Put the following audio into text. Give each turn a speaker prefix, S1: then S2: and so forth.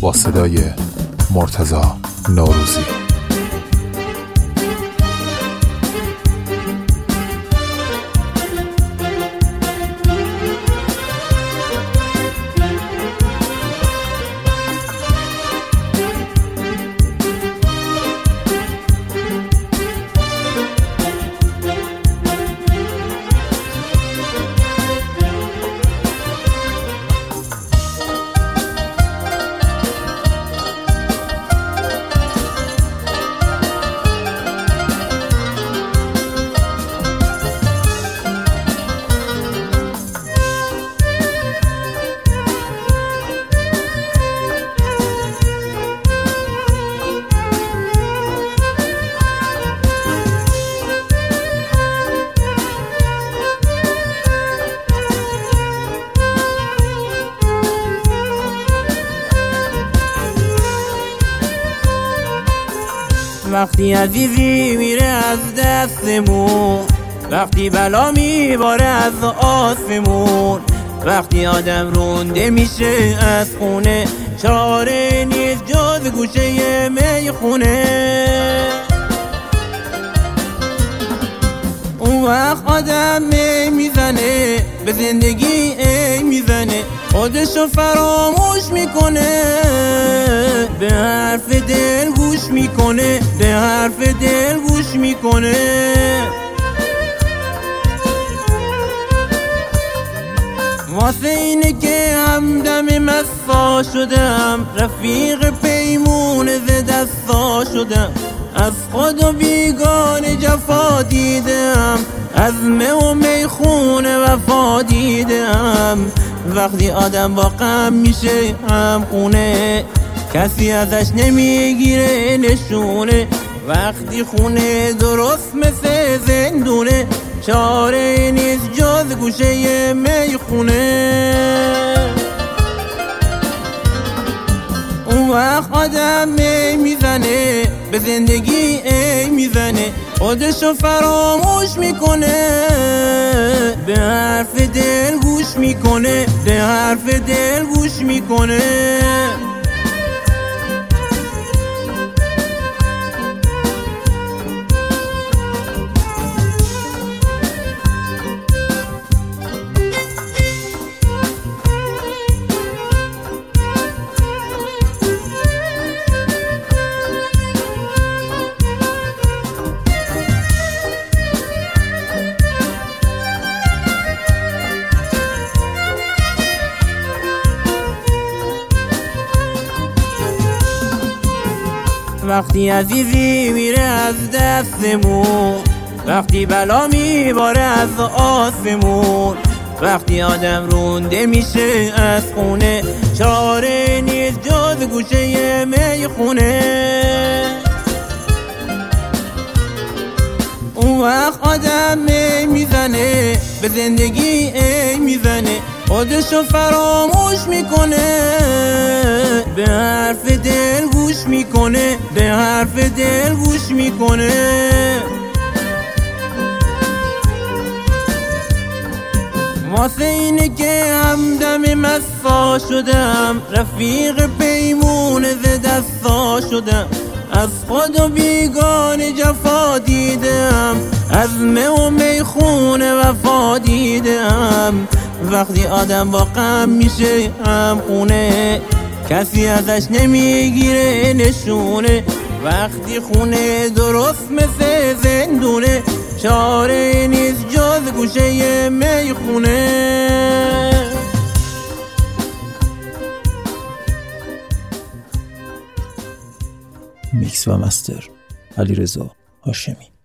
S1: با صدای مرتضی نوروزی.
S2: وقتی عزیزی میره از دستمون، وقتی بلا میباره از آسمون، وقتی آدم رونده میشه از خونه، چاره نیست جز گوشه میخونه. اون وقت آدم میزنه به زندگی میزنه، خودشو فراموش میکنه، به حرف دل گوش میکنه، به حرف دل گوش میکنه. واسه اینه که همدم مسا شدم، رفیق پیمون ز دستا شدم، از خود و بیگانه جفا دیدم، از می و میخونه وفا دیدم. وقتی آدم با غم میشه همخونه، کسی ازش نمیگیره نشونه، وقتی خونه درست مثل زندونه، چاره نیست جز گوشه میخونه. اون وقت آدم میزنه به زندگی میزنه، خودشو فراموش میکنه، به حرف دل گوش میکنه، به حرف دل گوش میکنه. وقتی عزیزی میره از دستمون، وقتی بلا میباره از آسمون، وقتی آدم رونده میشه از خونه، چاره نیست جز گوشه میخونه. اون وقت آدم میزنه به زندگی میزنه، خودشو فراموش میکنه، به حرف دل گوش میکنه، به حرف دل گوش میکنه. واسه اینه که همدم مسا شدم، رفیق پیمون ز دستا شدم، از خود و بیگانه جفا دیدم، از می و میخونه وفا دیدم. وقتی آدم با غم میشه همخونه، کسی ازش نمیگیره نشونه، وقتی خونه درست مثل زندونه، چاره نیست جز گوشه میخونه.
S3: میکس و مستر علیرضا هاشمی.